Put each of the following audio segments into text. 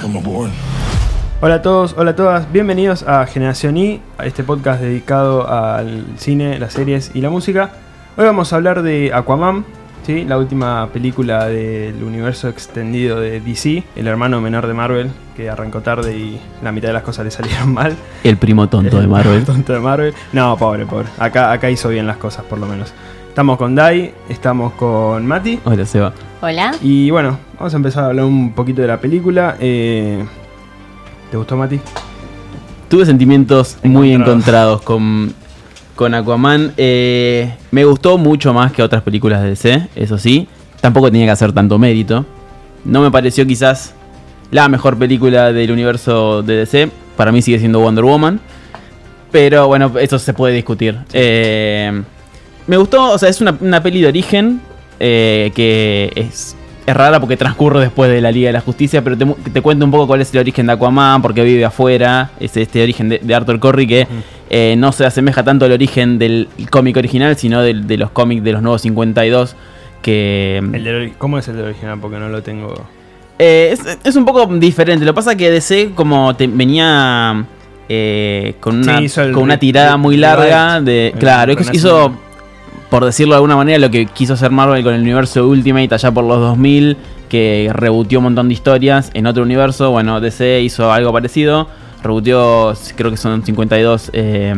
Welcome aboard. Hola a todos, hola a todas, bienvenidos a Generación I, a este podcast dedicado al cine, las series y la música. Hoy vamos a hablar de Aquaman, ¿sí? La última película del universo extendido de DC, el hermano menor de Marvel, que arrancó tarde y la mitad de las cosas le salieron mal. El primo tonto de Marvel. Tonto de Marvel. No, pobre. Acá hizo bien las cosas, por lo menos. Estamos con Dai, estamos con Mati. Hola, Seba. Hola. Y bueno, vamos a empezar a hablar un poquito de la película. ¿Te gustó, Mati? Tuve sentimientos muy encontrados con Aquaman. Me gustó mucho más que otras películas de DC, eso sí. Tampoco tenía que hacer tanto mérito. No me pareció quizás la mejor película del universo de DC. Para mí sigue siendo Wonder Woman. Pero bueno, eso se puede discutir. Me gustó, o sea, es una peli de origen que es rara porque transcurre después de la Liga de la Justicia, pero te cuento un poco cuál es el origen de Aquaman, por qué vive afuera. Es este origen de Arthur Curry que no se asemeja tanto al origen del cómic original, sino de los cómics de los nuevos 52. ¿Cómo es el del original? Porque no lo tengo. Es un poco diferente. Lo que pasa es que DC como venía con una tirada muy larga. Claro, hizo, por decirlo de alguna manera, lo que quiso hacer Marvel con el universo Ultimate allá por los 2000, que rebutió un montón de historias en otro universo. Bueno, DC hizo algo parecido, rebutió, creo que son 52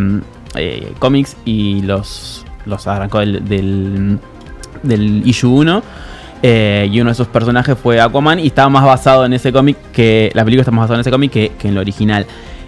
cómics y los arrancó del issue 1. Y uno de esos personajes fue Aquaman y estaba más basado en ese cómic, que la película está más basada en ese cómic que en lo original.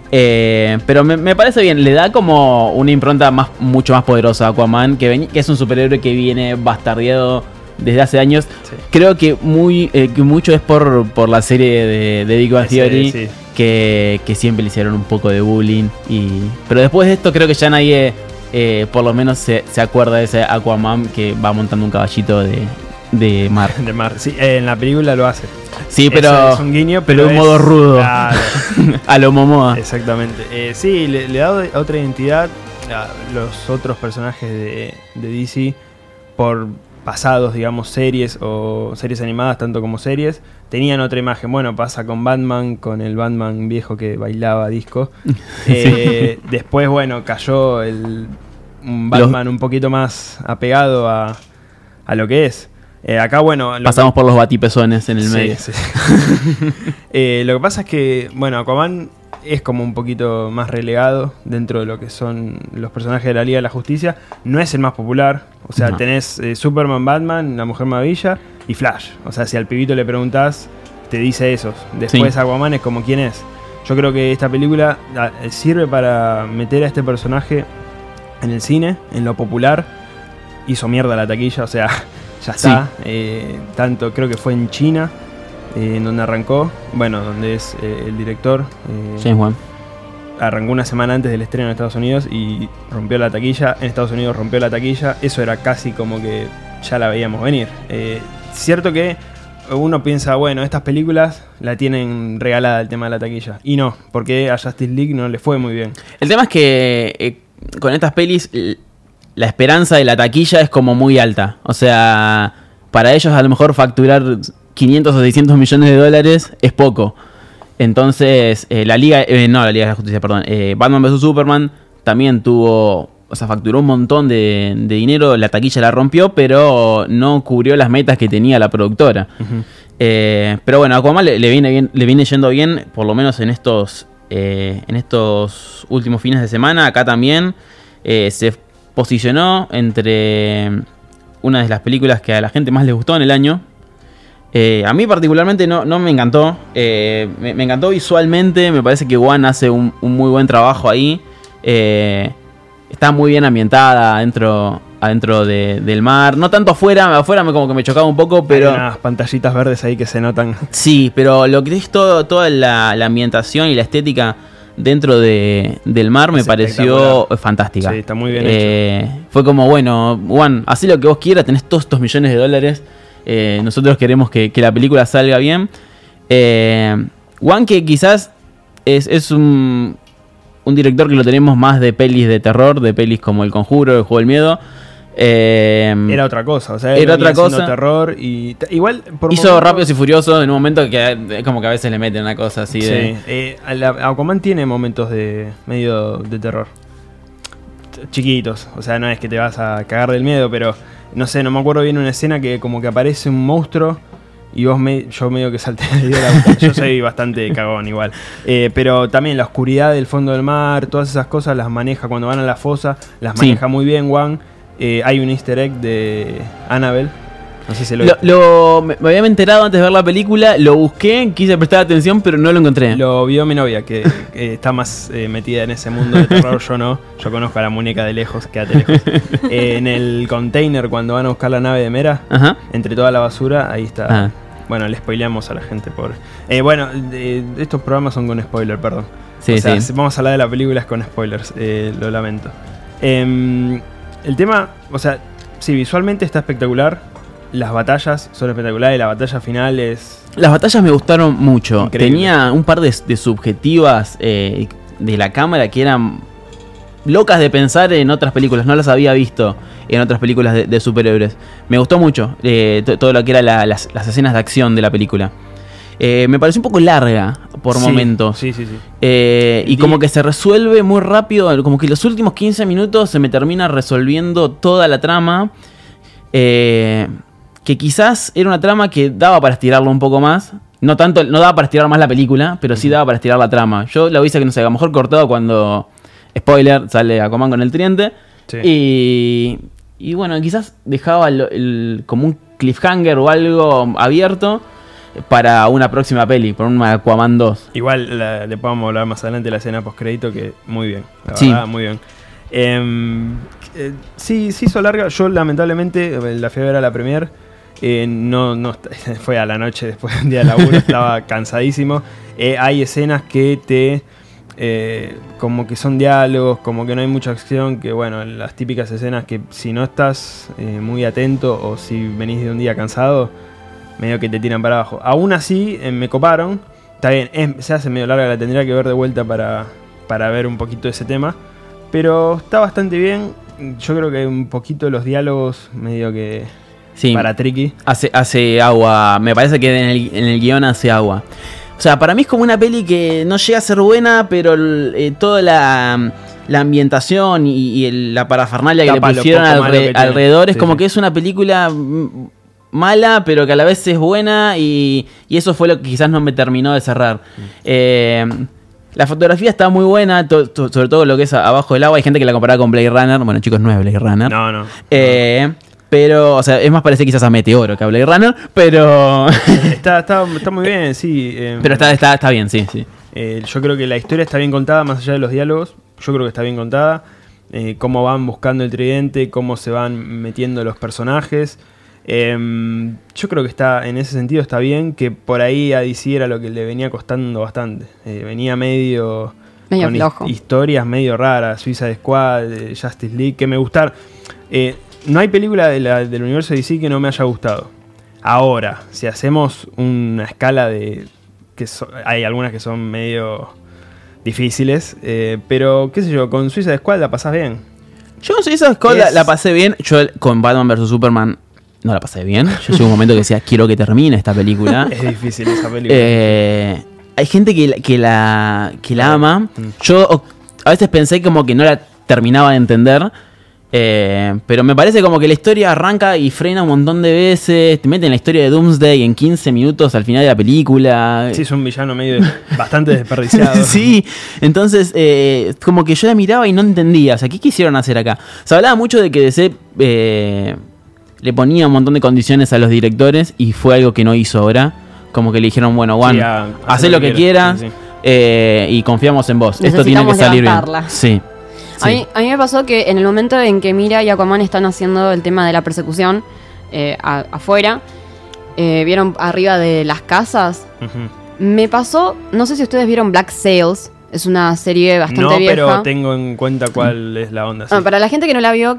Pero me parece bien, le da como una impronta mucho más poderosa a Aquaman, que es un superhéroe que viene bastardeado desde hace años. Sí. Creo que mucho es por la serie de Big Bang Theory, sí. Que siempre le hicieron un poco de bullying. Pero después de esto creo que ya nadie por lo menos se acuerda de ese Aquaman que va montando un caballito de mar. De mar, sí, en la película lo hace. Sí, pero es un guiño, pero de un modo rudo. Claro. A lo Momoa. Exactamente. Sí, le da otra identidad a los otros personajes de DC por pasados, digamos, series o series animadas, tanto como series. Tenían otra imagen. Bueno, pasa con Batman, con el Batman viejo que bailaba disco. Sí. Después, bueno, cayó un Batman un poquito más apegado a lo que es. Acá, bueno... Pasamos por los batipezones en el medio. Sí. Lo que pasa es que, bueno, Aquaman es como un poquito más relegado dentro de lo que son los personajes de la Liga de la Justicia. No es el más popular. O sea, tenés Superman, Batman, La Mujer Maravilla y Flash. O sea, si al pibito le preguntás, te dice esos. Después Aquaman es como quién es. Yo creo que esta película sirve para meter a este personaje en el cine, en lo popular. Hizo mierda la taquilla, o sea... Ya está, tanto creo que fue en China, en donde arrancó, bueno, donde es el director. James Wan. Arrancó una semana antes del estreno en Estados Unidos y rompió la taquilla. En Estados Unidos rompió la taquilla, eso era casi como que ya la veíamos venir. Cierto que uno piensa, bueno, estas películas la tienen regalada el tema de la taquilla. Y no, porque a Justice League no le fue muy bien. El tema es que con estas pelis... La esperanza de la taquilla es como muy alta. O sea, para ellos a lo mejor facturar 500 o 600 millones de dólares es poco. Entonces, la Liga de la Justicia, perdón. Batman vs Superman también facturó un montón de dinero. La taquilla la rompió, pero no cubrió las metas que tenía la productora. Uh-huh. Pero bueno, a Aquaman le viene yendo bien, por lo menos en estos últimos fines de semana. Acá también se posicionó entre una de las películas que a la gente más les gustó en el año. A mí particularmente no me encantó. Me encantó visualmente. Me parece que Wan hace un muy buen trabajo ahí. Está muy bien ambientada adentro del mar. No tanto afuera como que me chocaba un poco, pero... Hay unas pantallitas verdes ahí que se notan. Sí, pero lo que es toda la ambientación y la estética dentro del mar me pareció fantástica. Sí, está muy bien hecho. Fue como, bueno, Juan, hacé lo que vos quieras, tenés todos estos millones de dólares. Nosotros queremos que la película salga bien. Juan, que quizás es un director que lo tenemos más de pelis de terror, de pelis como El Conjuro, El Juego del Miedo. Era otra cosa, o sea, era otra cosa. Terror y igual hizo Rápidos y Furiosos en un momento que como que a veces le meten una cosa así de... Aquaman tiene momentos de medio de terror chiquitos, o sea, no es que te vas a cagar del miedo, pero no sé, no me acuerdo bien una escena que como que aparece un monstruo y yo medio que salté de la boca. Yo soy bastante cagón igual. Pero también la oscuridad del fondo del mar, todas esas cosas las maneja cuando van a la fosa, las maneja muy bien Wan. Hay un easter egg de Annabelle. No sé si me había enterado antes de ver la película, lo busqué, quise prestar atención, pero no lo encontré. Lo vio mi novia, que está más metida en ese mundo de terror, yo no. Yo conozco a la muñeca de lejos, quédate lejos. En el container, cuando van a buscar la nave de Mera, entre toda la basura, ahí está. Bueno, le spoileamos a la gente, pobre. Estos programas son con spoiler, perdón. Sí, sí. Vamos a hablar de las películas con spoilers, lo lamento. El tema, o sea, sí, visualmente está espectacular. Las batallas son espectaculares, la batalla final es... Las batallas me gustaron mucho. Increíble. Tenía un par de subjetivas de la cámara que eran locas de pensar en otras películas. No las había visto en otras películas de superhéroes. Me gustó mucho todo lo que eran las escenas de acción de la película. Me pareció un poco larga por momentos. Sí. Y como que se resuelve muy rápido. Como que los últimos 15 minutos se me termina resolviendo toda la trama. Que quizás era una trama que daba para estirarlo un poco más. No daba para estirar más la película, pero sí daba para estirar la trama. Yo la hubiese, que no sé, a lo mejor cortado cuando, spoiler, sale Aquaman con el tridente. Sí. Y bueno, quizás dejaba como un cliffhanger o algo abierto para una próxima peli, por un Aquaman 2. Igual le podemos hablar más adelante de la escena postcrédito, que muy bien, la verdad, muy bien. Sí, se hizo larga. Yo lamentablemente la fui a ver a la premier. No fue a la noche después de un día de laburo. Estaba cansadísimo. Hay escenas que como que son diálogos, como que no hay mucha acción, que bueno, las típicas escenas que si no estás muy atento o si venís de un día cansado, medio que te tiran para abajo. Aún así me coparon. Está bien, se hace medio larga, la tendría que ver de vuelta para ver un poquito de ese tema, pero está bastante bien. Yo creo que un poquito los diálogos medio que para tricky. Hace agua, me parece que en el guión hace agua. O sea, para mí es como una peli que no llega a ser buena, pero toda la ambientación y la parafernalia que le pusieron alrededor es como que es una película mala, pero que a la vez es buena, y eso fue lo que quizás no me terminó de cerrar. La fotografía está muy buena, sobre todo lo que es abajo del agua. Hay gente que la comparaba con Blade Runner. Bueno, chicos, no es Blade Runner. No. Pero, o sea, es más parecido quizás a Meteoro que a Blade Runner, pero... está muy bien, sí. Pero está bien, sí. Yo creo que la historia está bien contada, más allá de los diálogos. Yo creo que está bien contada. Cómo van buscando el tridente, cómo se van metiendo los personajes. Yo creo que en ese sentido está bien, que por ahí a DC era lo que le venía costando bastante. Venía medio con flojo. Historias medio raras, Suicide Squad, Justice League, que me gustaron. No hay película del universo de DC que no me haya gustado. Ahora, si hacemos una escala hay algunas que son medio difíciles, pero qué sé yo, con Suicide Squad la pasás bien. Yo con Suicide Squad la pasé bien. Yo con Batman vs Superman no la pasé bien. Yo llegué a un momento que decía, quiero que termine esta película. Es difícil esa película. Hay gente que la ama. Yo a veces pensé como que no la terminaba de entender. Pero me parece como que la historia arranca y frena un montón de veces. Te meten la historia de Doomsday en 15 minutos al final de la película. Sí, es un villano bastante desperdiciado. Sí, entonces como que yo la miraba y no entendía. O sea, ¿qué quisieron hacer acá? Se hablaba mucho de que DC le ponía un montón de condiciones a los directores, y fue algo que no hizo ahora. Como que le dijeron, bueno, Juan, haz lo que quieras, sí. Y confiamos en vos. Esto tiene que salir bien. Sí. A mí me pasó que en el momento en que Mira y Aquaman están haciendo el tema de la persecución afuera, vieron arriba de las casas, me pasó, no sé si ustedes vieron Black Sails, es una serie bastante vieja. No, pero tengo en cuenta cuál es la onda. Sí. Para la gente que no la vio,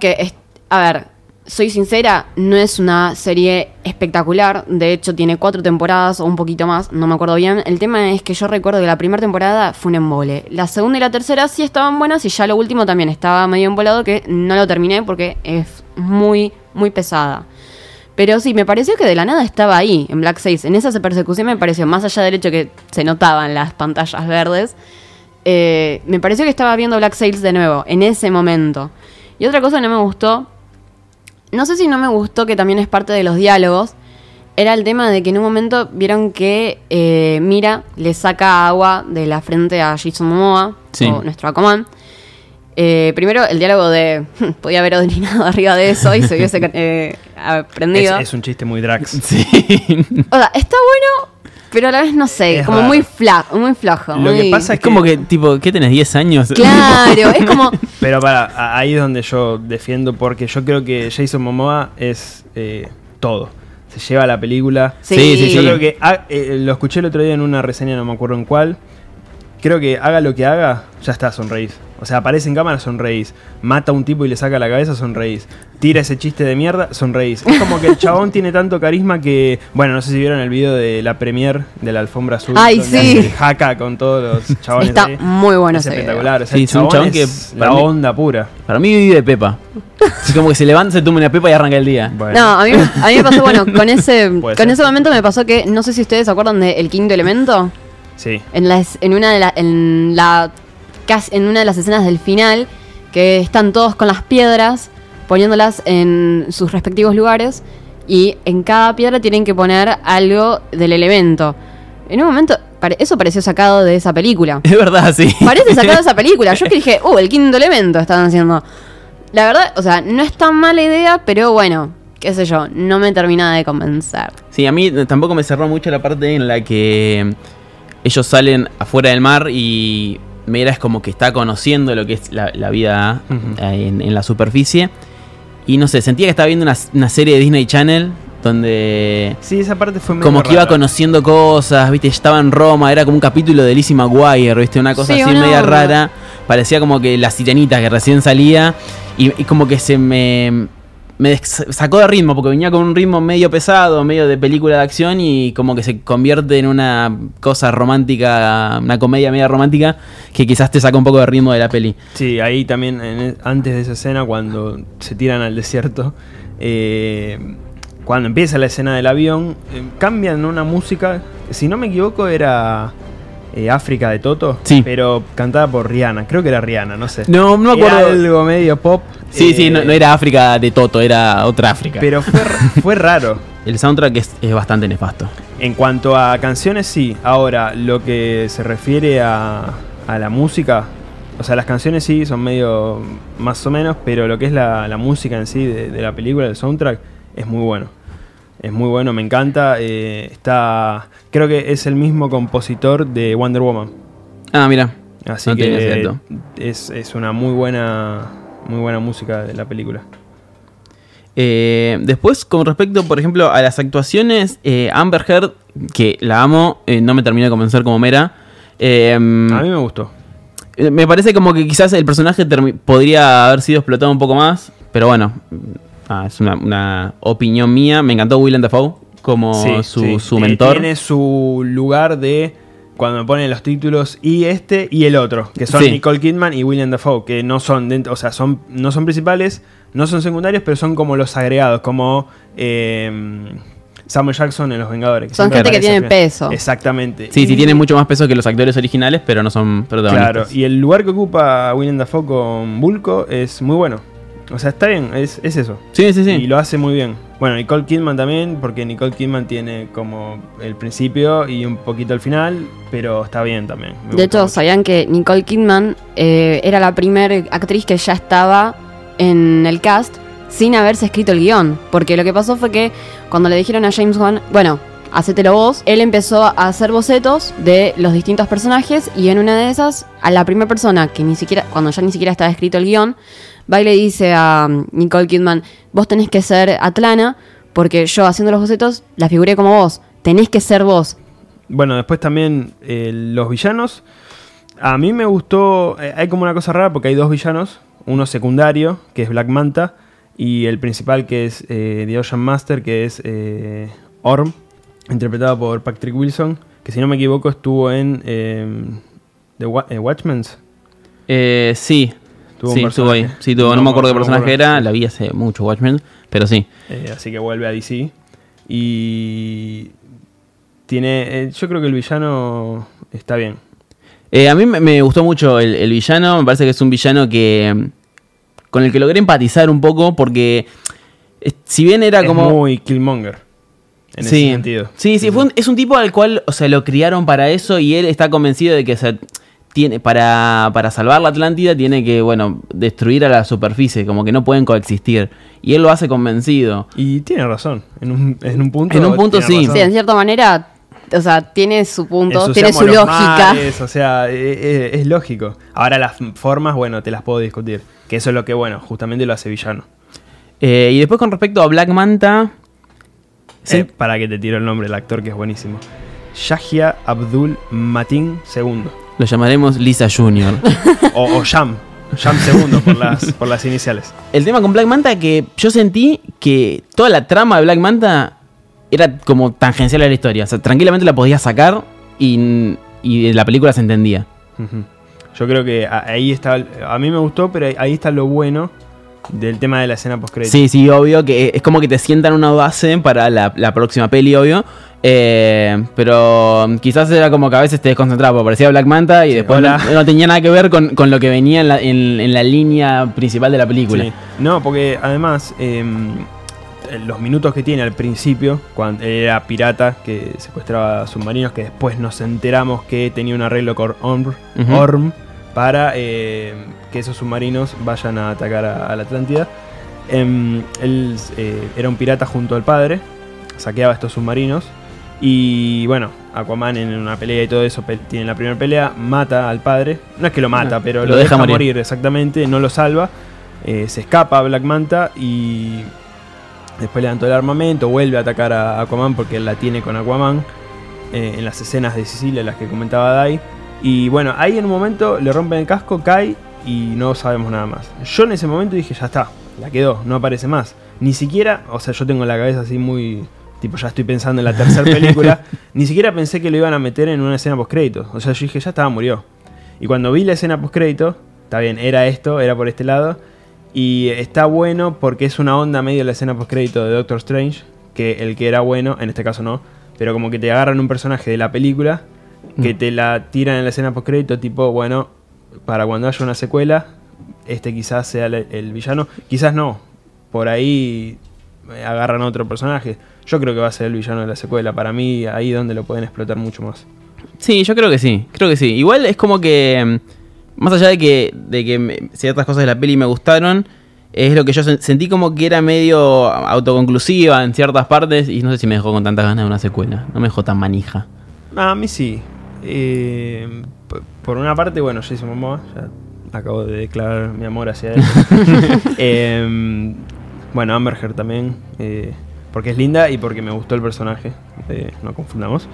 soy sincera, no es una serie espectacular. De hecho, tiene 4 temporadas o un poquito más, no me acuerdo bien. El tema es que yo recuerdo que la primera temporada fue un embole. La segunda y la tercera sí estaban buenas, y ya lo último también estaba medio embolado, que no lo terminé porque es muy, muy pesada. Pero sí, me pareció que de la nada estaba ahí, en Black Sails. En esa persecución me pareció, más allá del hecho que se notaban las pantallas verdes, me pareció que estaba viendo Black Sails de nuevo, en ese momento. Y otra cosa que no me gustó, no sé si no me gustó, que también es parte de los diálogos, era el tema de que en un momento vieron que Mira le saca agua de la frente a Jason Momoa, sí, o nuestro Aquaman. Primero, el diálogo de podía haber orinado arriba de eso y se hubiese aprendido. Es un chiste muy Drax. Sí. O sea, está bueno, pero a la vez no sé, es como raro. Muy flojo. Lo que pasa es como que, tipo, ¿qué tenés? ¿10 años? Claro, es como. Pero ahí es donde yo defiendo, porque yo creo que Jason Momoa es todo. Se lleva la película. Sí. Yo creo que lo escuché el otro día en una reseña, no me acuerdo en cuál. Creo que haga lo que haga, ya está, sonreís. O sea, aparece en cámara, sonreís. Mata a un tipo y le saca la cabeza, sonreís. Tira ese chiste de mierda, sonreís. Es como que el chabón tiene tanto carisma que... Bueno, no sé si vieron el video de la premiere de la alfombra azul. ¡Ay, sí! El jaca con todos los chabones. Está ahí. muy bueno es ese espectacular. video. O sea, sí, es un chabón que... La onda pura. Para mí vive de pepa. Es como que se levanta, se toma una pepa y arranca el día. Bueno. No, a mí me pasó, bueno, con ese momento me pasó que... No sé si ustedes se acuerdan de El Quinto Elemento. Sí. En una de las escenas del final, que están todos con las piedras, poniéndolas en sus respectivos lugares, y en cada piedra tienen que poner algo del elemento. En un momento, eso pareció sacado de esa película. Es verdad, sí. Parece sacado de esa película. Yo que dije, el quinto elemento estaban haciendo. La verdad, o sea, no es tan mala idea, pero bueno, qué sé yo, no me terminaba de convencer. Sí, a mí tampoco me cerró mucho la parte en la que ellos salen afuera del mar y Mera es como que está conociendo lo que es la vida en la superficie. Y no sé, sentía que estaba viendo una serie de Disney Channel donde... Sí, esa parte fue como que iba conociendo cosas, ¿viste? Estaba en Roma, era como un capítulo de Lizzie McGuire, ¿viste? Una cosa así media rara. Parecía como que la sirenita que recién salía y como que se me sacó de ritmo, porque venía con un ritmo medio pesado, medio de película de acción, y como que se convierte en una cosa romántica, una comedia media romántica, que quizás te saca un poco de ritmo de la peli. Sí, ahí también, antes de esa escena, cuando se tiran al desierto, cuando empieza la escena del avión, cambian una música, si no me equivoco era... África de Toto, sí, pero cantada por Rihanna, creo que era Rihanna, no sé. No me acuerdo. Era algo medio pop. Sí, no era África de Toto, era otra África. Pero fue raro. El soundtrack es bastante nefasto. En cuanto a canciones, sí. Ahora, lo que se refiere a la música, o sea, las canciones sí son medio más o menos, pero lo que es la música en sí de la película, el soundtrack, es muy bueno. Es muy bueno, me encanta. Creo que es el mismo compositor de Wonder Woman. Ah, mira. Así no que es una muy buena música de la película. Después, con respecto, por ejemplo, a las actuaciones, Amber Heard, que la amo, no me terminó de convencer como Mera. A mí me gustó. Me parece como que quizás el personaje podría haber sido explotado un poco más, pero bueno... es una opinión mía. Me encantó Willem Dafoe como su mentor. Tiene su lugar de cuando me ponen los títulos y el otro, que son Nicole Kidman y Willem Dafoe, que no son no son principales, no son secundarios, pero son como los agregados, como Samuel Jackson en Los Vengadores. Son gente que tiene peso. Exactamente. Sí, tienen mucho más peso que los actores originales, pero no son protagonistas. Claro, y el lugar que ocupa Willem Dafoe con Vulko es muy bueno. O sea, está bien, es eso. Sí. Y lo hace muy bien. Bueno, Nicole Kidman también, porque Nicole Kidman tiene como el principio y un poquito el final, pero está bien también. De hecho, ¿sabían que Nicole Kidman era la primera actriz que ya estaba en el cast sin haberse escrito el guión? Porque lo que pasó fue que cuando le dijeron a James Wan, bueno, hacételo vos, él empezó a hacer bocetos de los distintos personajes, y en una de esas, a la primera persona que cuando ya ni siquiera estaba escrito el guión, va y le dice a Nicole Kidman, vos tenés que ser Atlana, porque yo haciendo los bocetos la figuré como vos, tenés que ser vos. Bueno, después también los villanos, a mí me gustó, hay como una cosa rara porque hay dos villanos, uno secundario, que es Black Manta, y el principal, que es The Ocean Master, que es Orm, interpretado por Patrick Wilson, que si no me equivoco estuvo en The Watchmen. Sí. Sí, estuvo ahí. Sí, no me acuerdo qué personaje era, la vi hace mucho Watchmen, pero sí. Así que vuelve a DC. Y tiene, yo creo que el villano está bien. A mí me gustó mucho el villano, me parece que es un villano con el que logré empatizar un poco, porque si bien era como... Es muy Killmonger, en ese sentido. Sí, es un tipo al cual, o sea, lo criaron para eso y él está convencido de que tiene para salvar la Atlántida tiene que, bueno, destruir a la superficie, como que no pueden coexistir. Y él lo hace convencido. Y tiene razón, en un punto. En un punto sí. Razón. Sí, en cierta manera... O sea, tiene su punto, tiene su lógica. Mares, o sea, es lógico. Ahora las formas, bueno, te las puedo discutir. Que eso es lo que, bueno, justamente lo hace villano. Y después con respecto a Black Manta... ¿sí? Para que te tiro el nombre, el actor que es buenísimo. Yahya Abdul Mateen II. Lo llamaremos Lisa Jr. o Sham. Sham II por las iniciales. El tema con Black Manta que yo sentí que toda la trama de Black Manta... era como tangencial a la historia. O sea, tranquilamente la podías sacar y la película se entendía. Yo creo que ahí está... A mí me gustó, pero ahí está lo bueno del tema de la escena post-crédito. Sí, obvio. Que es como que te sientan una base para la próxima peli, obvio. Pero quizás era como que a veces te desconcentraba, porque parecía Black Manta y después no tenía nada que ver con lo que venía en la línea principal de la película. Sí. No, porque además... los minutos que tiene al principio, cuando era pirata que secuestraba submarinos, que después nos enteramos que tenía un arreglo con Orm para que esos submarinos vayan a atacar a la Atlántida. Él era un pirata junto al padre, saqueaba estos submarinos y bueno, Aquaman en una pelea y todo eso, tiene la primera pelea, mata al padre, no es que lo mata, pero lo deja morir exactamente, no lo salva, se escapa a Black Manta y... después levantó el armamento, vuelve a atacar a Aquaman porque él la tiene con Aquaman en las escenas de Sicilia, las que comentaba Dai. Y bueno, ahí en un momento le rompen el casco, cae y no sabemos nada más. Yo en ese momento dije, ya está, la quedó, no aparece más. Ni siquiera, o sea, yo tengo la cabeza así muy... tipo, ya estoy pensando en la tercera película. Ni siquiera pensé que lo iban a meter en una escena post-crédito. O sea, yo dije, ya estaba, murió. Y cuando vi la escena post-crédito, está bien, era esto, era por este lado... Y está bueno porque es una onda medio de la escena post-crédito de Doctor Strange, que el que era bueno, en este caso no, pero como que te agarran un personaje de la película, que te la tiran en la escena post-crédito, tipo, bueno, para cuando haya una secuela, este quizás sea el villano, quizás no, por ahí agarran a otro personaje. Yo creo que va a ser el villano de la secuela, para mí ahí es donde lo pueden explotar mucho más. Sí, yo creo que sí. Igual es como que... más allá de que ciertas cosas de la peli me gustaron, es lo que yo sentí como que era medio autoconclusiva en ciertas partes y no sé si me dejó con tantas ganas de una secuela. No me dejó tan manija. A mí sí. Por una parte, bueno, Jason Momoa, ya acabo de declarar mi amor hacia él. Bueno, Amber Heard también, porque es linda y porque me gustó el personaje. No confundamos.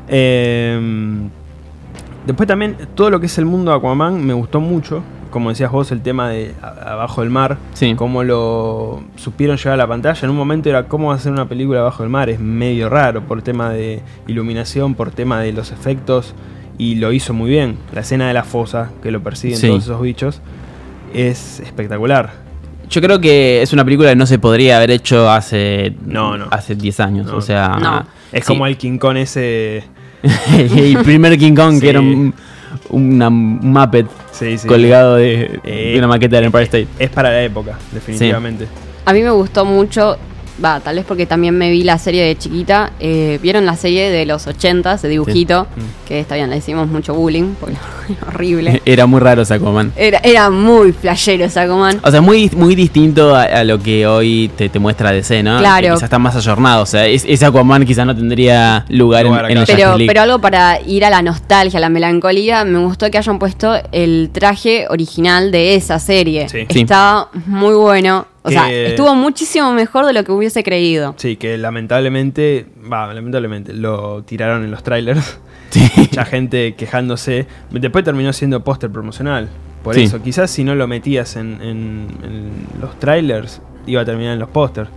Después también, todo lo que es el mundo de Aquaman me gustó mucho. Como decías vos, el tema de abajo del mar. Sí. Cómo lo supieron llevar a la pantalla. En un momento era cómo hacer una película abajo del mar. Es medio raro por tema de iluminación, por tema de los efectos. Y lo hizo muy bien. La escena de la fosa, que lo persiguen todos esos bichos, es espectacular. Yo creo que es una película que no se podría haber hecho hace 10 años. No. O sea, es como el King Kong ese... el primer King Kong, que era un Muppet colgado de una maqueta del Empire State. Es para la época, definitivamente. A mí me gustó mucho, tal vez porque también me vi la serie de chiquita. ¿Vieron la serie de los 80s, de dibujito? Sí. Que está bien, le hicimos mucho bullying, porque era horrible. Era muy raro ese Aquaman. Era muy flashero ese Aquaman. O sea, muy, muy distinto a lo que hoy te muestra DC, ¿no? Claro. Que quizás está más ayornado. O sea, ese Aquaman quizás no tendría lugar en la Justice League. Pero algo para ir a la nostalgia, a la melancolía, me gustó que hayan puesto el traje original de esa serie. Sí. Estaba muy bueno. O sea, estuvo muchísimo mejor de lo que hubiese creído. Sí, que lamentablemente lo tiraron en los trailers. Sí. Mucha gente quejándose. Después terminó siendo póster promocional. Por eso, quizás si no lo metías en los trailers, iba a terminar en los pósters.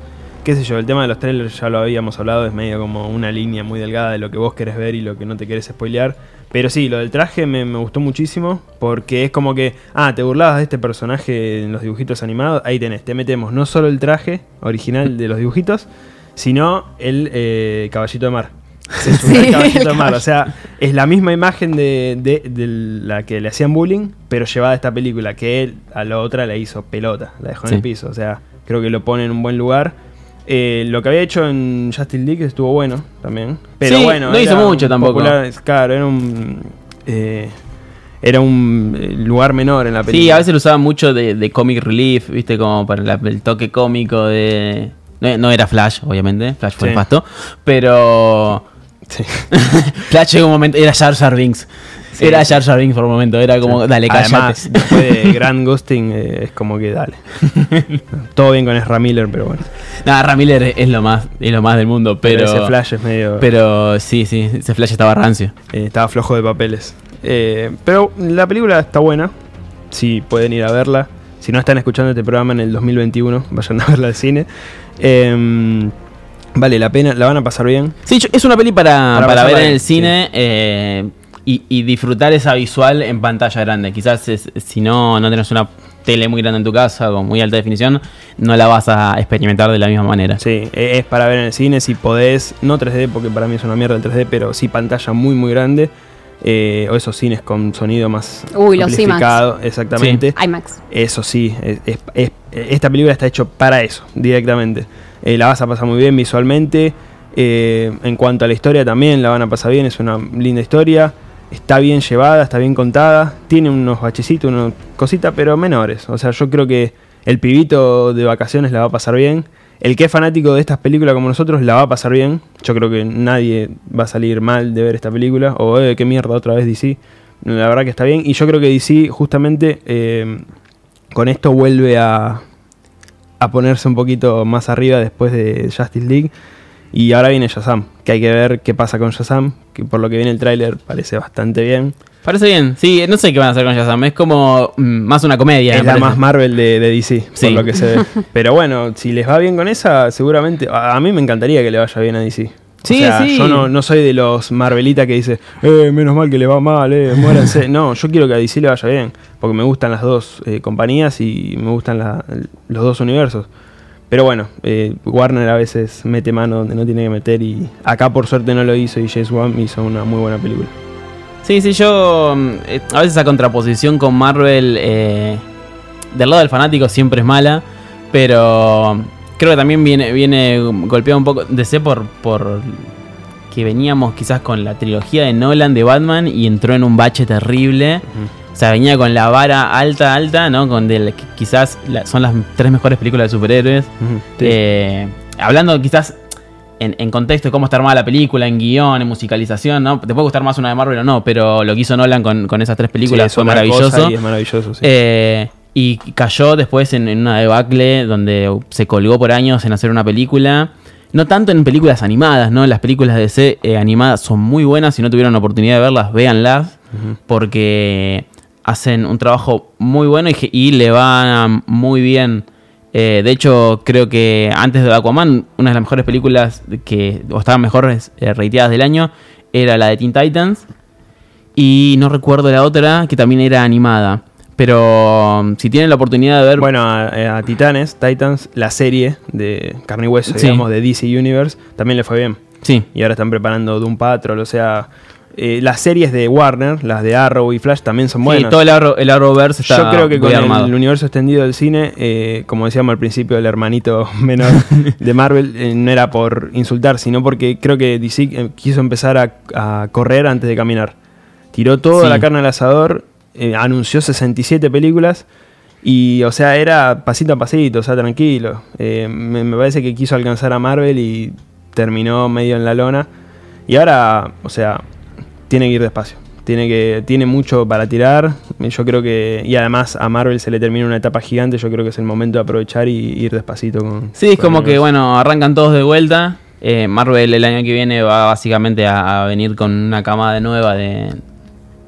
qué sé yo, el tema de los trailers ya lo habíamos hablado, es medio como una línea muy delgada de lo que vos querés ver y lo que no te querés spoilear. Pero sí, lo del traje me gustó muchísimo, porque es como que, te burlabas de este personaje en los dibujitos animados, ahí tenés, te metemos no solo el traje original de los dibujitos, sino el caballito de mar. El caballito de mar, o sea, es la misma imagen de la que le hacían bullying, pero llevada a esta película, que él a la otra la hizo pelota, la dejó en el piso, o sea, creo que lo pone en un buen lugar. Lo que había hecho en Justice League estuvo bueno también, pero sí, bueno, no hizo mucho tampoco. Claro, era un lugar menor en la película. Sí, a veces lo usaban mucho de comic relief, viste, como para el toque cómico de... No era Flash, obviamente, Flash fue nefasto, pero... Sí. Flash en un momento era Jar Jar Binks. Sí. Era Jar Jar Binks por un momento, era como, dale, cállate. Además, después de Grand Ghosting, es como que dale. Todo bien con Ezra Miller, pero bueno. Ezra Miller es lo más del mundo, pero ese Flash es medio... Pero sí, ese Flash estaba rancio. Estaba flojo de papeles. Pero la película está buena, si pueden ir a verla. Si no están escuchando este programa en el 2021, vayan a verla al cine. Vale la pena, la van a pasar bien. Sí, es una peli para ver en el cine, sí. Y disfrutar esa visual en pantalla grande. Quizás si no tenés una tele muy grande en tu casa con muy alta definición, no la vas a experimentar de la misma manera. Sí, es para ver en el cine si podés, no 3D porque para mí es una mierda el 3D, pero sí pantalla muy muy grande. O esos cines con sonido más amplificado. IMAX. Exactamente. Sí. IMAX. Eso sí, esta película está hecho para eso, directamente. La vas a pasar muy bien visualmente. En cuanto a la historia también la van a pasar bien, es una linda historia. Está bien llevada, está bien contada. Tiene unos bachecitos, unas cositas, pero menores. O sea, yo creo que el pibito de vacaciones la va a pasar bien. El que es fanático de estas películas como nosotros la va a pasar bien. Yo creo que nadie va a salir mal de ver esta película. O qué mierda otra vez DC. La verdad que está bien. Y yo creo que DC justamente con esto vuelve a ponerse un poquito más arriba después de Justice League. Y ahora viene Shazam, que hay que ver qué pasa con Shazam, que por lo que viene el tráiler parece bastante bien. Parece bien, sí, no sé qué van a hacer con Shazam, es como más una comedia. Es la más Marvel de DC, sí. Por lo que se ve. Pero bueno, si les va bien con esa, seguramente, a mí me encantaría que le vaya bien a DC. Sí, o sea, sí. Yo no soy de los Marvelitas que dice, menos mal que le va mal, muéranse. No, yo quiero que a DC le vaya bien, porque me gustan las dos compañías y me gustan los dos universos. Pero bueno, Warner a veces mete mano donde no tiene que meter y acá por suerte no lo hizo y James Wan hizo una muy buena película. Sí, yo a veces esa contraposición con Marvel del lado del fanático siempre es mala, pero creo que también viene golpeado un poco DC por que veníamos quizás con la trilogía de Nolan de Batman y entró en un bache terrible. Uh-huh. O sea, venía con la vara alta, ¿no? Quizás son las 3 mejores películas de superhéroes. Uh-huh, sí. Hablando quizás en contexto de cómo está armada la película, en guión, en musicalización, ¿no? Te puede gustar más una de Marvel o no, pero lo que hizo Nolan con esas 3 películas sí, fue maravilloso. Y es maravilloso, sí. Y cayó después en una debacle donde se colgó por años en hacer una película. No tanto en películas animadas, ¿no? Las películas de DC animadas son muy buenas. Si no tuvieron la oportunidad de verlas, véanlas. Uh-huh. Porque hacen un trabajo muy bueno y le van muy bien. De hecho, creo que antes de Aquaman, una de las mejores películas o estaban mejores rateadas del año era la de Teen Titans. Y no recuerdo la otra, que también era animada. Pero si tienen la oportunidad de ver... Bueno, a Titans, la serie de carne y hueso, sí, digamos, de DC Universe, también le fue bien. Sí. Y ahora están preparando Doom Patrol, o sea... las series de Warner, las de Arrow y Flash, también son buenas. Sí, todo el Arrowverse está. Yo creo que con armado. El universo extendido del cine, como decíamos al principio, el hermanito menor de Marvel, no era por insultar, sino porque creo que DC quiso empezar a correr antes de caminar. Tiró toda la carne al asador, anunció 67 películas y, o sea, era pasito a pasito, o sea, tranquilo. Me parece que quiso alcanzar a Marvel y terminó medio en la lona. Y ahora, o sea... tiene que ir despacio. Tiene mucho para tirar. Yo creo que... Y además a Marvel se le termina una etapa gigante. Yo creo que es el momento de aprovechar y ir despacito con... Sí, es como que, bueno, arrancan todos de vuelta. Marvel el año que viene va básicamente a venir con una camada nueva de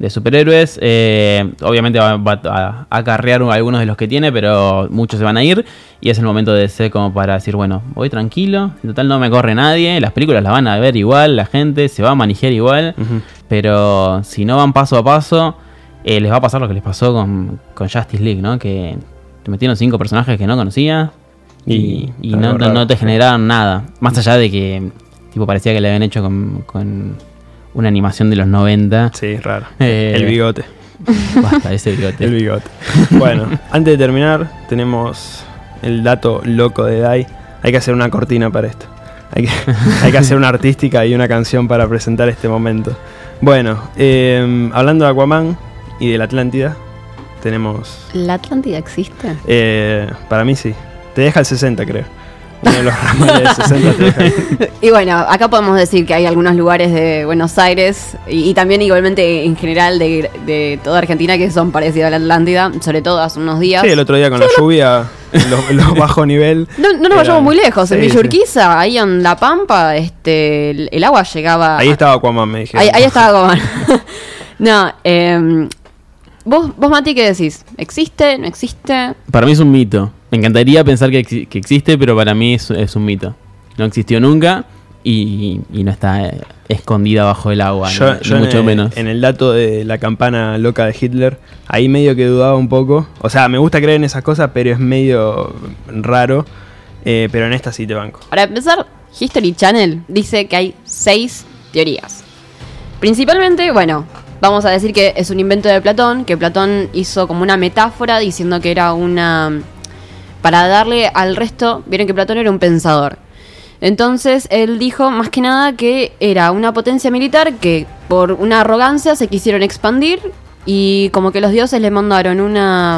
superhéroes. Obviamente va a acarrear algunos de los que tiene, pero muchos se van a ir. Y es el momento de DC como para decir, bueno, voy tranquilo, en total no me corre nadie. Las películas las van a ver igual, la gente se va a manejar igual. Pero si no van paso a paso, les va a pasar lo que les pasó con Justice League, ¿no? Que te metieron 5 personajes que no conocías y no te generaron nada. Más allá de que tipo parecía que le habían hecho con una animación de los 90. Sí, raro. El bigote. Basta, ese bigote. El bigote. Bueno, antes de terminar, tenemos el dato loco de Dai. Hay que hacer una cortina para esto. Hay que hacer una artística y una canción para presentar este momento. Bueno, hablando de Aquaman y de la Atlántida, tenemos... ¿La Atlántida existe? Para mí sí. Te deja el 60, creo. Uno de los ramales de 60 te deja. Y bueno, acá podemos decir que hay algunos lugares de Buenos Aires y también igualmente en general de toda Argentina que son parecidos a la Atlántida, sobre todo hace unos días. Sí, el otro día con la lluvia, los bajo nivel. No nos vayamos muy lejos, en Villa Urquiza, ahí en La Pampa, el agua llegaba... Ahí estaba Aquaman, me dijeron. Ahí estaba Aquaman. No, ¿Vos, Mati, qué decís? ¿Existe? ¿No existe? Para mí es un mito. Me encantaría pensar que existe, pero para mí es un mito. No existió nunca y no está escondida bajo el agua, yo mucho menos. En el dato de la campana loca de Hitler, ahí medio que dudaba un poco. O sea, me gusta creer en esas cosas, pero es medio raro. Pero en esta sí te banco. Para empezar, History Channel dice que hay 6 teorías. Principalmente, bueno... Vamos a decir que es un invento de Platón, que Platón hizo como una metáfora diciendo que era una... Para darle al resto, vieron que Platón era un pensador. Entonces él dijo más que nada que era una potencia militar que por una arrogancia se quisieron expandir y como que los dioses le mandaron una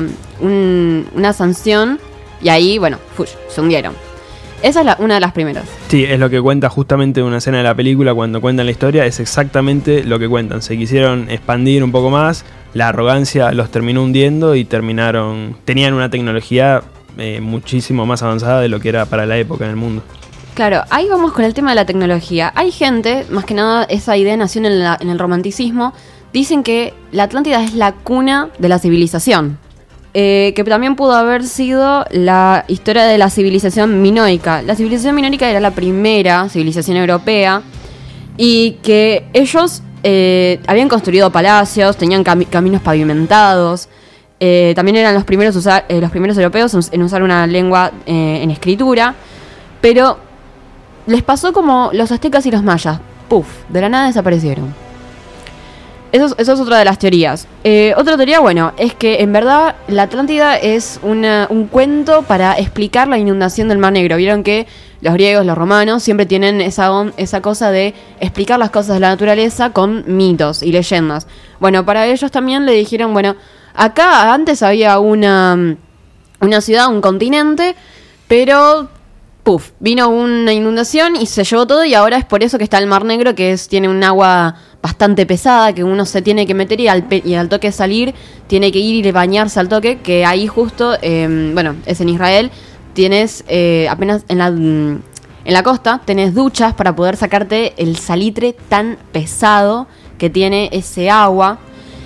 sanción y ahí, bueno, se hundieron. Esa es una de las primeras. Sí, es lo que cuenta justamente una escena de la película cuando cuentan la historia, es exactamente lo que cuentan. Se quisieron expandir un poco más, la arrogancia los terminó hundiendo y tenían una tecnología muchísimo más avanzada de lo que era para la época en el mundo. Claro, ahí vamos con el tema de la tecnología. Hay gente, más que nada esa idea nació en el romanticismo, dicen que la Atlántida es la cuna de la civilización. Que también pudo haber sido la historia de la civilización minoica. La civilización minoica era la primera civilización europea y que ellos habían construido palacios, tenían caminos pavimentados, también eran los primeros europeos en usar una lengua en escritura, pero les pasó como los aztecas y los mayas, de la nada desaparecieron. Eso es otra de las teorías. Otra teoría, bueno, es que en verdad la Atlántida es un cuento para explicar la inundación del Mar Negro. Vieron que los griegos, los romanos, siempre tienen esa cosa de explicar las cosas de la naturaleza con mitos y leyendas. Bueno, para ellos también le dijeron, bueno, acá antes había una ciudad, un continente, pero... vino una inundación y se llevó todo y ahora es por eso que está el Mar Negro, que tiene un agua bastante pesada, que uno se tiene que meter y al toque salir, tiene que ir y bañarse al toque, que ahí justo, es en Israel, tienes apenas en la costa, tenés duchas para poder sacarte el salitre tan pesado que tiene ese agua.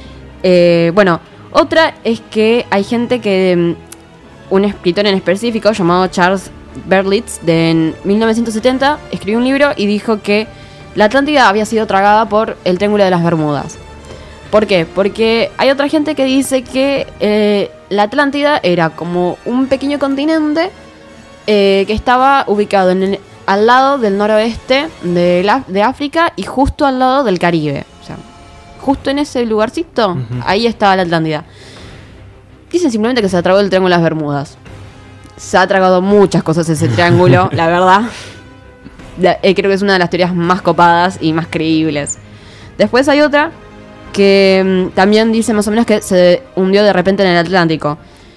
Otra es que hay gente que, un escritor en específico llamado Charles Berlitz, en 1970 escribió un libro y dijo que la Atlántida había sido tragada por el Triángulo de las Bermudas. ¿Por qué? Porque hay otra gente que dice que la Atlántida era como un pequeño continente que estaba ubicado al lado del noroeste de África y justo al lado del Caribe. O sea, justo en ese lugarcito, ahí estaba la Atlántida. Dicen simplemente que se tragó el Triángulo de las Bermudas. Se ha tragado muchas cosas ese triángulo, la verdad. Creo que es una de las teorías más copadas y más creíbles. Después hay otra que también dice más o menos que se hundió de repente en el Atlántico.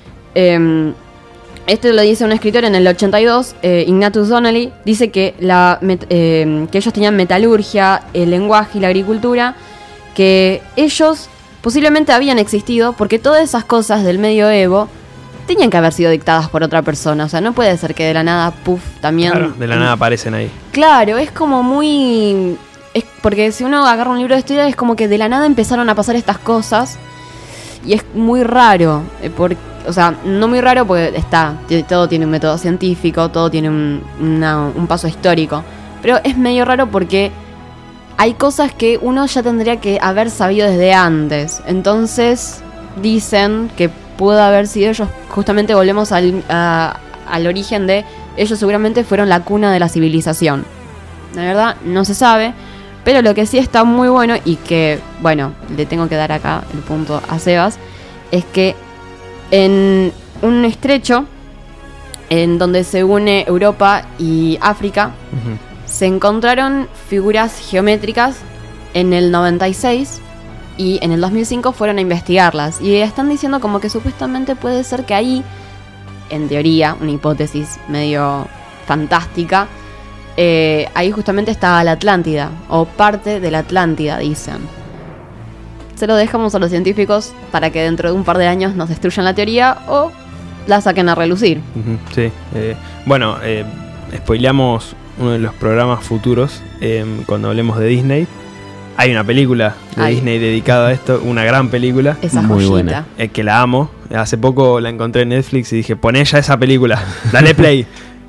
Esto lo dice un escritor en el 82, Ignatius Donnelly. Dice que ellos tenían metalurgia, el lenguaje y la agricultura, que ellos posiblemente habían existido porque todas esas cosas del medioevo tenían que haber sido dictadas por otra persona. O sea, no puede ser que de la nada, también... Claro, de la nada aparecen ahí. Claro, es como muy... es porque si uno agarra un libro de historia es como que de la nada empezaron a pasar estas cosas y es muy raro, o sea, no muy raro porque todo tiene un método científico, todo tiene un paso histórico, pero es medio raro porque hay cosas que uno ya tendría que haber sabido desde antes. Entonces dicen que pudo haber sido ellos, justamente volvemos al origen de ellos seguramente fueron la cuna de la civilización. La verdad no se sabe, pero lo que sí está muy bueno y que, bueno, le tengo que dar acá el punto a Sebas, es que en un estrecho en donde se une Europa y África, se encontraron figuras geométricas en el 96 y en el 2005 fueron a investigarlas. Y están diciendo como que supuestamente puede ser que ahí, en teoría, una hipótesis medio fantástica, ahí justamente estaba la Atlántida, o parte de la Atlántida, dicen. Se lo dejamos a los científicos para que dentro de un par de años nos destruyan la teoría o la saquen a relucir. Sí. Bueno, spoileamos uno de los programas futuros cuando hablemos de Disney. Hay una película de Disney dedicada a esto, una gran película. Esa muy joyita. buena. Que la amo. Hace poco la encontré en Netflix y dije, poné ya esa película, dale play.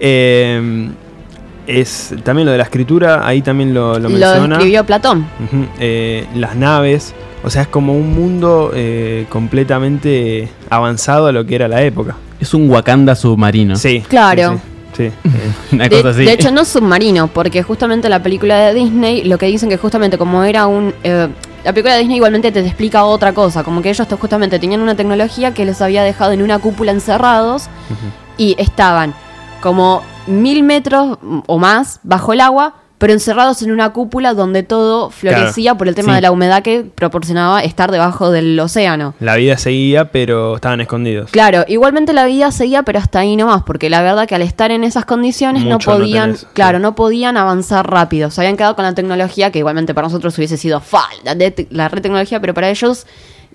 Es también lo de la escritura, ahí también lo menciona. Lo escribió Platón. Las naves, o sea, es como un mundo completamente avanzado a lo que era la época. Es un Wakanda submarino. Sí. Claro. Sí. Una cosa así. De hecho, no submarino, porque justamente la película de Disney, lo que dicen que justamente como era la película de Disney igualmente te explica otra cosa, como que ellos justamente tenían una tecnología que les había dejado en una cúpula encerrados y estaban como 1000 metros o más bajo el agua, pero encerrados en una cúpula donde todo florecía por el tema de la humedad que proporcionaba estar debajo del océano. La vida seguía, pero estaban escondidos. Claro, igualmente la vida seguía, pero hasta ahí nomás, porque la verdad que al estar en esas condiciones no podían avanzar rápido. Se habían quedado con la tecnología que igualmente para nosotros hubiese sido la retecnología, pero para ellos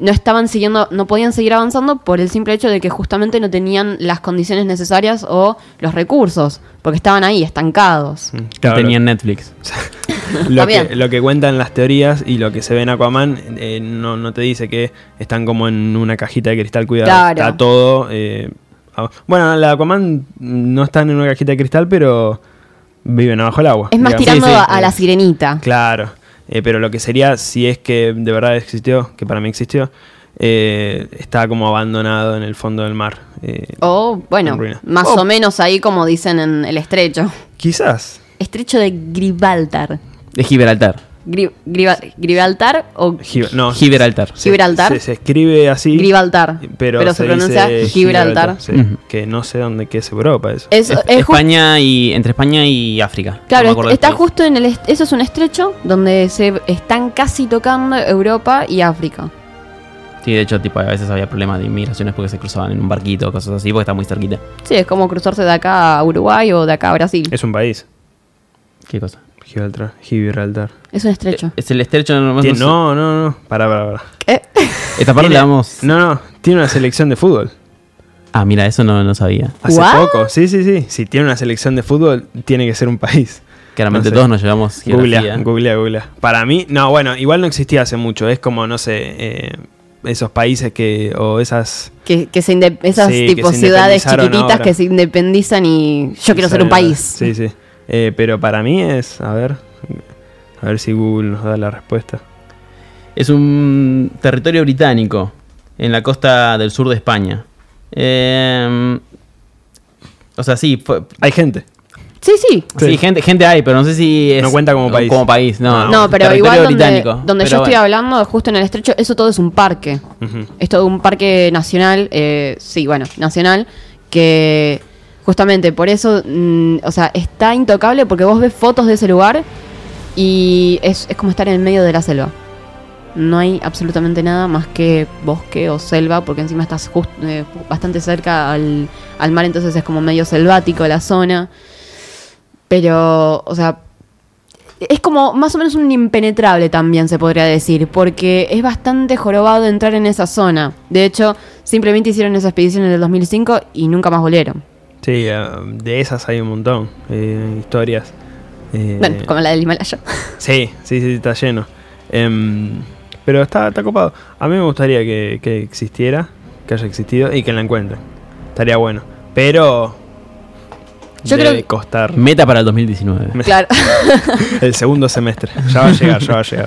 no podían seguir avanzando por el simple hecho de que justamente no tenían las condiciones necesarias o los recursos, porque estaban ahí estancados. Claro, no tenían Netflix. lo que cuentan las teorías y lo que se ve en Aquaman no te dice que están como en una cajita de cristal cuidado. Claro. Está todo... bueno, la Aquaman no están en una cajita de cristal, pero viven abajo el agua. Es más tirando a la sirenita. Claro. Pero lo que sería, si es que de verdad existió, que para mí existió, está como abandonado en el fondo del mar. Bueno, más o menos ahí como dicen en el estrecho. Quizás. Estrecho de Gibraltar. De Gibraltar. ¿Gibraltar o...? Gibraltar. Gibraltar. Se escribe así. Gibraltar. Pero se pronuncia Gibraltar. Sí, que no sé dónde qué es Europa eso. España entre España y África. Claro, está justo en eso es un estrecho donde se están casi tocando Europa y África. Sí, de hecho, a veces había problemas de inmigraciones porque se cruzaban en un barquito o cosas así, porque está muy cerquita. Sí, es como cruzarse de acá a Uruguay o de acá a Brasil. Es un país. ¿Qué cosa? Gibraltar. Es un estrecho. Es el estrecho. No. Para. ¿Qué? Esta parte la vamos. No. Tiene una selección de fútbol. Ah, mira, eso no sabía. Hace poco. Sí. Si tiene una selección de fútbol, tiene que ser un país. Claramente todos nos llevamos geografía. Googlea. Para mí, igual no existía hace mucho. Es como, no sé, esos países o esas... esas tipo ciudades chiquititas ahora, que se independizan y yo quiero ser un país. Sí. Pero para mí es... A ver si Google nos da la respuesta. Es un territorio británico en la costa del sur de España. O sea, sí. Hay gente. Sí, gente hay, pero no sé si es... No cuenta como país. Como país, no, pero igual donde yo estoy bueno. hablando, justo en el estrecho, eso todo es un parque. Es todo un parque nacional, nacional, que justamente por eso, está intocable porque vos ves fotos de ese lugar y es como estar en el medio de la selva. No hay absolutamente nada más que bosque o selva, porque encima estás bastante cerca al mar, entonces es como medio selvático la zona. Pero, es como más o menos un impenetrable también se podría decir, porque es bastante jorobado entrar en esa zona. De hecho, simplemente hicieron esa expedición en el 2005 y nunca más volvieron. Sí, de esas hay un montón, historias. Bueno, como la del Himalaya. Sí, está lleno. Pero está copado. A mí me gustaría que existiera, que haya existido y que la encuentren. Estaría bueno. Pero yo debe creo costar. Meta para el 2019. Claro. El segundo semestre. Ya va a llegar.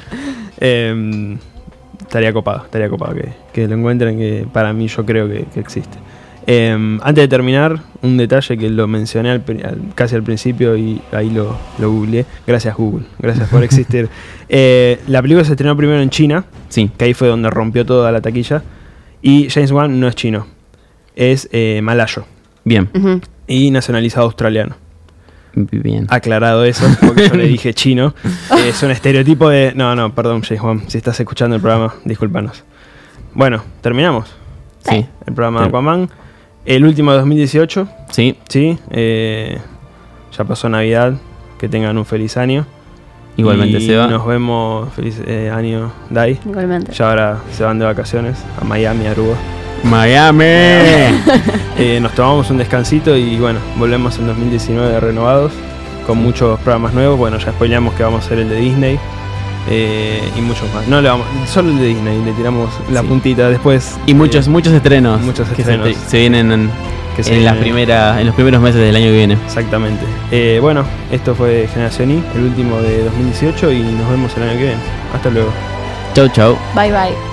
Estaría copado que lo encuentren, que para mí yo creo que existe. Antes de terminar, un detalle que lo mencioné casi al principio y ahí lo googleé. Gracias Google, gracias por existir. La película se estrenó primero en China, sí, que ahí fue donde rompió toda la taquilla. Y James Wan no es chino, es malayo. Bien. Uh-huh. Y nacionalizado australiano. Bien. Aclarado eso, porque yo le dije chino. Es un estereotipo de... No, perdón, James Wan, si estás escuchando el programa, discúlpanos. Bueno, terminamos. Sí. El programa de Aquaman. El último de 2018. Sí. Sí. Ya pasó Navidad. Que tengan un feliz año. Igualmente, y Seba. Nos vemos. Feliz año, Dai. Igualmente. Ya ahora se van de vacaciones a Miami, Aruba. ¡Miami! Nos tomamos un descansito y bueno, volvemos en 2019 renovados. Con muchos programas nuevos. Bueno, ya spoileamos que vamos a hacer el de Disney. Y muchos más. No le vamos, solo el de Disney, le tiramos la puntita después. Y muchos estrenos. Muchos que estrenos. Se vienen en los primeros meses del año que viene. Exactamente. Bueno, esto fue Generación I, el último de 2018 y nos vemos el año que viene. Hasta luego. Chau. Bye.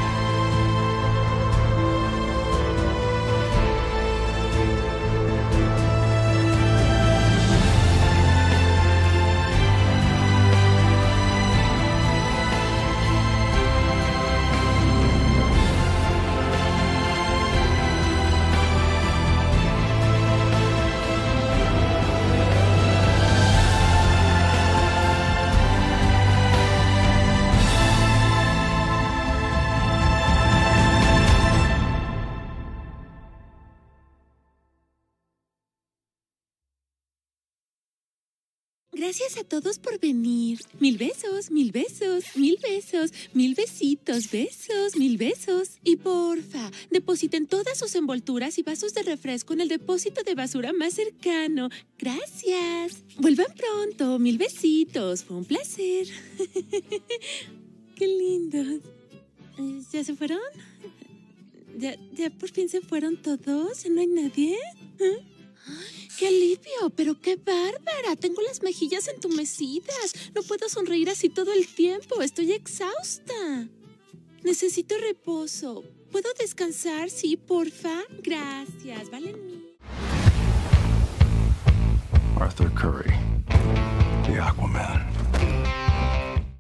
Gracias a todos por venir. 1000 besos, 1000 besos, 1000 besos, 1000 besitos, besos, 1000 besos. Y porfa, depositen todas sus envolturas y vasos de refresco en el depósito de basura más cercano. Gracias. Vuelvan pronto. 1000 besitos. Fue un placer. Qué lindos. ¿Ya se fueron? ¿Ya por fin se fueron todos? ¿Ya no hay nadie? ¿Eh? ¡Qué alivio! ¡Pero qué bárbara! Tengo las mejillas entumecidas. No puedo sonreír así todo el tiempo. Estoy exhausta. Necesito reposo. ¿Puedo descansar? Sí, porfa. Gracias. Valen mí. Arthur Curry, the Aquaman.